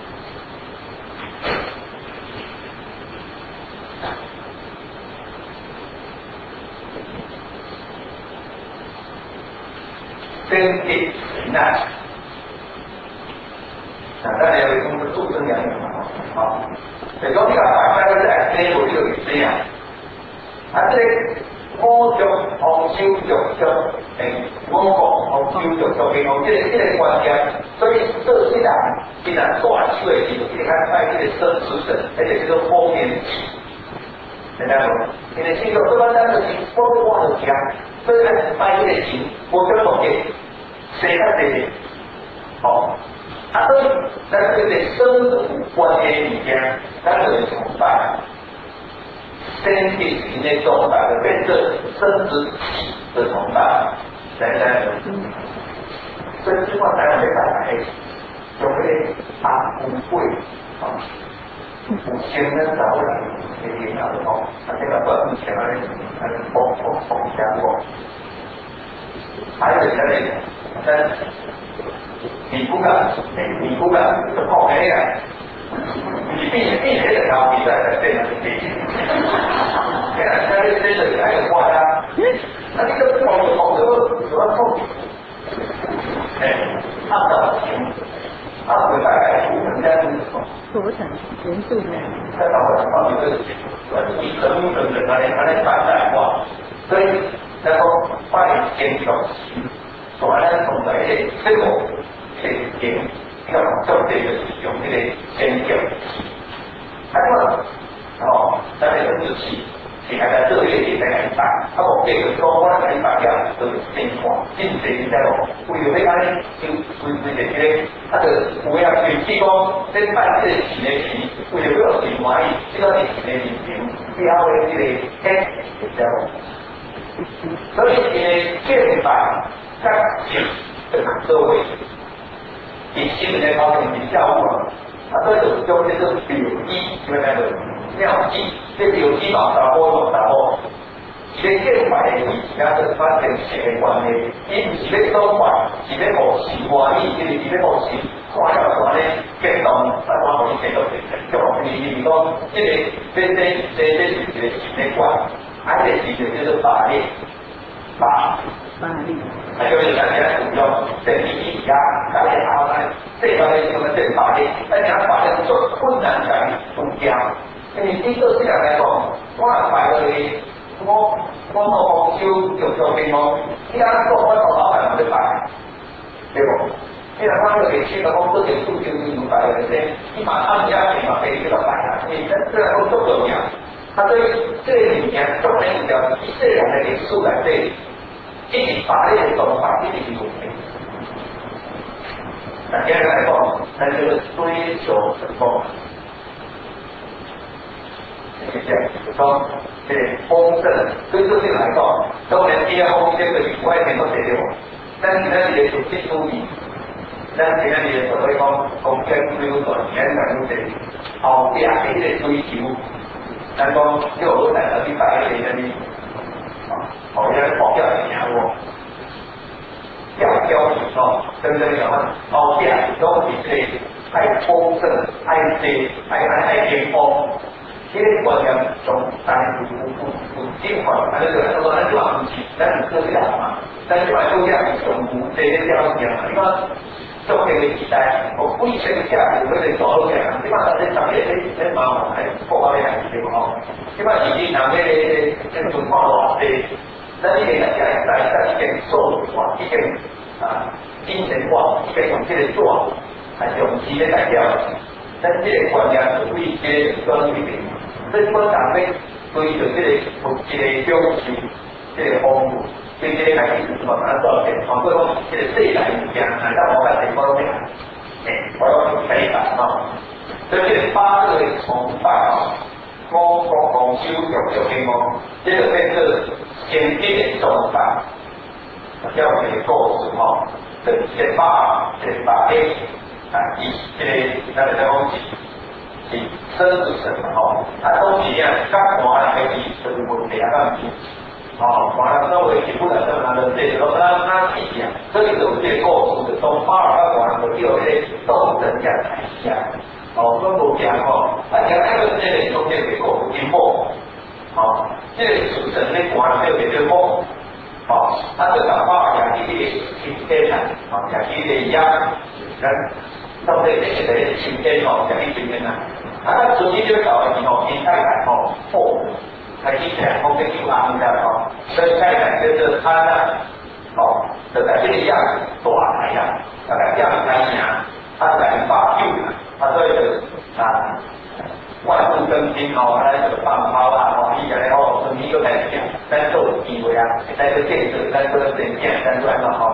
生地水难，啊，大家有讲个助生养养嘛，啊，就讲你个百百个在生活就这样。啊，这个五种丰收着着，诶，五个丰收着着健康，这个这个观念，所以这些人，既然大水就你看拜这个生死神，而且叫做丰年祭，明白无？因为这个这个咱就是我我就讲，所以咱拜这个神，我叫做给谁看谁的，好， 啊，所以咱这个生死观念里面，咱就是崇拜，身体里面崇拜的变成生之体的崇拜，来来，所以这块咱没办法，就会啊不会啊。五千人找过来，给领导的哦，他这个管钱啊，那个风风风加过，还有这里，但你不敢，你你不敢，就靠黑啊！你避避免这条比赛的这样的比，这样这这这里还有话呀？那这个跑跑这个主要痛，哎，按照情。他会带来图腾加工图腾元素呢？ 在导管方面的呃，一生等等，它来它来反代化，所以然后拜天条形，所以呢，从来的这个天天要做这个用这个天条，还有哦，咱这个日期。你还在这月底才来打，啊无这个说我来打掉，就是变化，进前在咯，为了要安尼就为为这个，啊就有影对比讲，这办这个钱的钱，为了要钱欢喜，这个钱的人情，标的这个嘿，知道无？所以诶，建法甲钱的社会，以新人来搞成比较务啊，啊所以就叫这个表一，因为那个。妙计，这有机嘛打波嘛打波，这建法的以前是发展社会观念，伊不是要做法，是要学习欢喜，伊是要学习看了说呢变动，啊我互你变动，就你你讲这个这这这这是一个社会观，还有一个就是法律，法法律， 还有就是大家主要在利益呀，大家好呢，这个呢就是这法律，但你要法律做困难感中间。因为这个虽然来讲，我也摆了你，我我做公修有做兵工，你安做我做老板我就摆，对不？既然他这个去的工作点数就你摆了些，起码他们家起码可以这个摆啊，你这这工作重要，他对这里面重点比较这两个点数来对，一起法律的做法一定是有的。那第二个来讲，那就是追求成功。是这样，说这个丰盛，对这些来讲，当然第二方面的以外面都得了，但是呢，也有些注意，但是呢，也所谓讲公平标准，原来都是后边的一个追求，但讲又有在那里摆一个呢，啊，后边跑掉的家伙，调标准哦，对不对？讲后边都是这爱丰盛，爱这爱爱爱天风。这个观念从当然不不不不尽快，但是很多人就忘记，但是科学嘛，但是把这样从不这些这样讲，你看中这个时代，我不以前的价值为了走路这样，你看他这商业这这麻烦还各方面还是好，你看以前人这个这种话话的，那你来讲在在一点收入化，一点啊金钱化，一点用这个做，还是用钱来代表。但这个观念是为这个专业的，所以我常被追求这个这个标准，这个丰富，对这个来是慢慢锻炼。包括讲这个细来物件，难道我在地方面，诶，我要明白哈。所以这个八个的崇拜啊，我我讲修有有听讲，这个变成先天的崇拜，叫这个故事哈，这这八这八个。啊，以这个咱来讲是是生死神吼，啊，都是样，甲寒人的意思是问题啊，咁哦，寒人周围基本上都拿人这个咱咱以前，所以就有这个故事，从巴尔甲寒人就叫这斗争甲台下，哦，都无讲吼，啊，讲那个这个中间这个阴谋，哦，这个死神咧寒人叫做梦，哦，啊，就讲巴尔讲这个天天啊，哦，讲这个一样，人。到底这个的今天哦，讲一今天呐，啊，昨天就搞了以后，你太太哦，哦，还记得后面就拉进来哦，所以太太就是他呢，哦，就在这个样大来呀，大概这样来呀，他在把救了，他所以就啊，万物更新哦，来就放炮啊，哦，以前的哦，你又来讲，咱做机会啊，在这电视，咱做电线，咱做什么哦？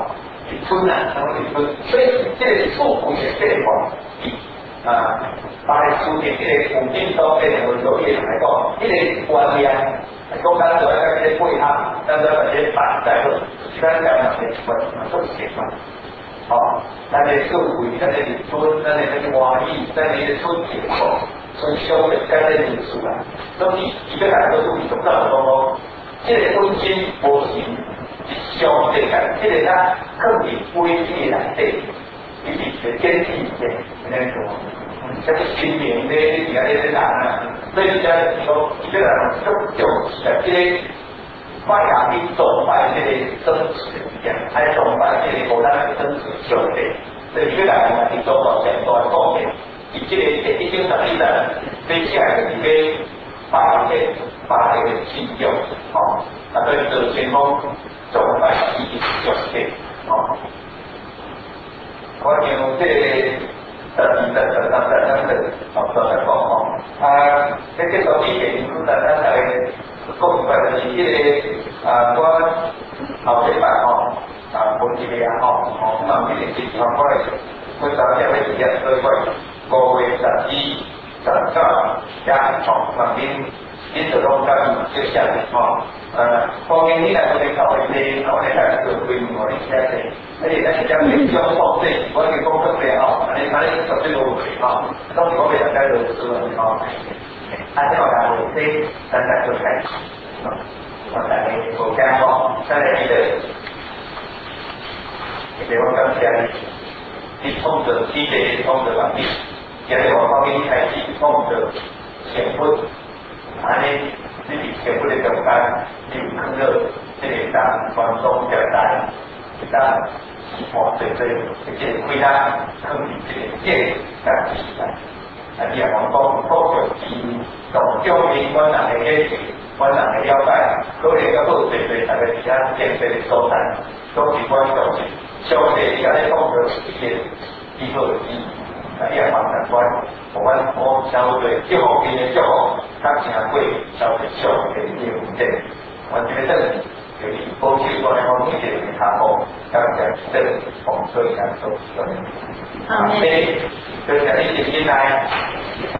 村啊，什么村？所以这个厝附的这个话，啊，把厝的这个附近周边的温度业来讲，这个观念，讲咱做一个配合，咱做一个板在个，咱讲哪些问都是嘛。哦，咱的社会，咱的村，咱的那个华裔，咱的村结构，村乡的咱的人数啊，所以一个来都是从这个讲，这个婚姻模型。相对感，这个它更比规律来对，比比的坚定一点那种，像是新年的你看这些人啊，所以人家说一个人更重视的这些拜牙比崇拜这些真实的一样，还崇拜这些国家的真实兄弟，所以一个人啊，你做到现在方面，以这个一经十一人，接下来是给拜这拜这个信用，哦，啊对，这先锋。崇拜意义上嘅，哦，我用即個特別特特特特特特特嚟講哦，啊，即係嗰啲嘢都特登係講出嚟是即個啊，我後幾排哦，啊，本地嘅哦，哦，咁啊，呢啲事項我係我首先係第一對位個月十一十九廿哦，旁邊呢度都跟接下來哦。呃，方面呢係我哋求佢哋，我哋係做對我哋嘅嘢，所以咧將啲將方式，我哋公司嘅哦，你睇十幾個回哦，當時我哋人家做做哦，喺呢個大會啲真係做係，我哋係國家方，真係呢個，其實我今次係啲通者基地通者環境，有啲我方面係啲通者前輩，啊你。自己全部的表单，你有看到这里当观众表单，当哦对对，这些回答可能这个建在起来，啊，第二讲讲包括以从教民观哪的一些观哪的了解，可能要做对对大家其他建设的收单，都是观众消费下来动的一些机构的意义。啊，第二方面关，我们我相对就好边的就好，它经常会消费消费的业务对，我觉得有一过去过来我目前的查后，刚才这红色感受对，啊，所以就讲一些进来，